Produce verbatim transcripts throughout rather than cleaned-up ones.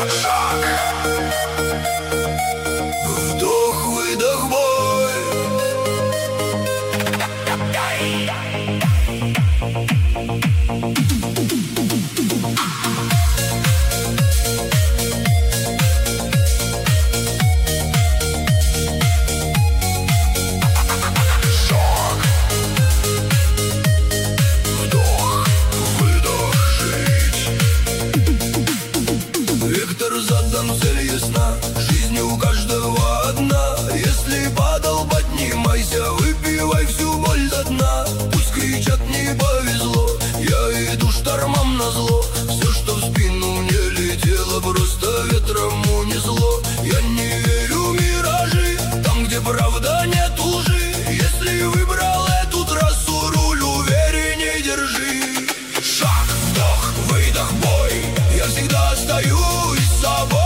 Вдох-выдох, бой. Шаг. Вдох-выдох, жить. Вектор задан, цель ясна. Жизнь у каждого одна. Если падал, поднимайся, выпивай всю боль до дна. Пусть кричат, не повезло, я иду штормом назло. Все, что в спину мне летело, просто ветром унесло. Я не верю в миражи, там, где правда нет лжи. Если выбрал эту трассу, руль уверенней держи. Шаг, вдох, выдох, бой. Я всегда остаюсь с собой.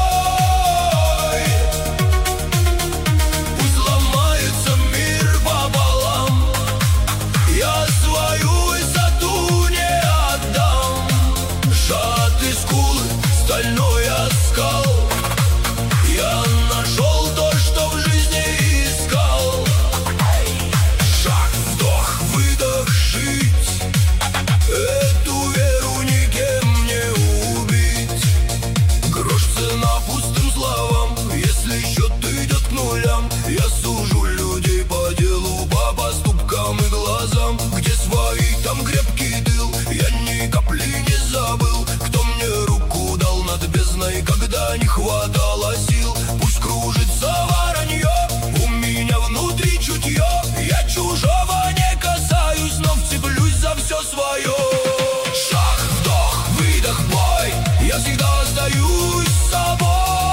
Пусть ломается мир пополам, я свою высоту не отдам. Сжаты скулы, стальной оскал. Я нашел то, что в жизни искал. Шаг, вдох, выдох, жить. Эту веру никем не убить. Грош цена пустым словам, если счет идет к нулям. Я сужу людей по делу, по поступкам и глазам. Где свои, там крепкий тыл, я ни капли не забыл. Кто мне руку дал над бездной, когда не хватало сил. Пусть кружится воронье, у меня внутри чутье. Я чужого не касаюсь, но вцеплюсь за все свое. Шаг, вдох, выдох, бой. Я всегда остаюсь с собой.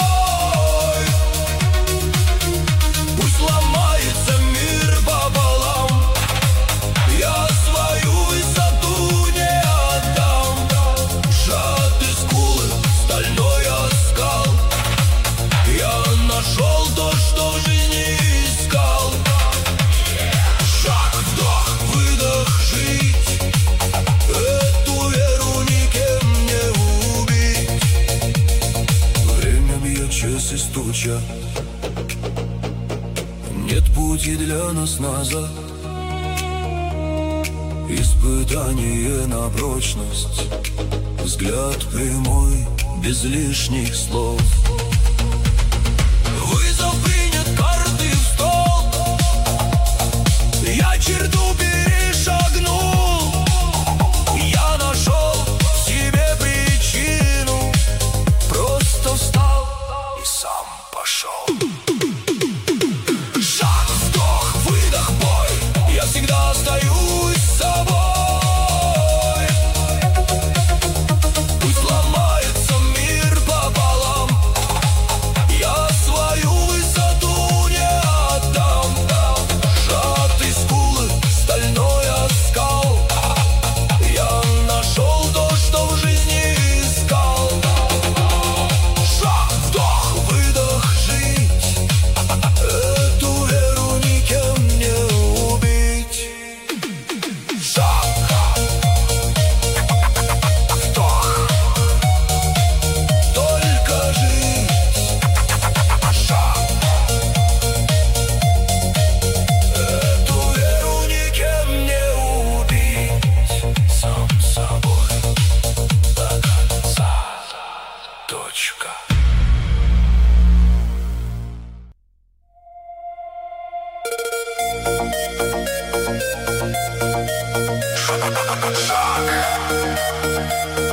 Пусть ломается мир пополам, я свою высоту не отдам. Сжаты скулы, стальной оскал. Я нашел то, что в жизни искал. Шаг, вдох, выдох, жить. Эту веру никем не убить. Время бьет часы стуча. Нет пути для нас назад. Испытание на прочность. Взгляд прямой, без лишних слов. Вызов принят, карты в стол. Я черту перешагнул. Я нашел в себе причину. Просто встал и сам пошел. Шаг, вдох, выдох, бой. Я всегда остаюсь с собой. Пусть ломается мир пополам, я свою высоту не отдам. Сжаты скулы, стальной оскал. Я нашел то, что в жизни искал. Шаг, вдох, выдох, жить. Эту веру никем не убить. Шаг, вдох, только жить. Шаг, эту веру никем не убить. Сам собой до конца. Точка. Шаг.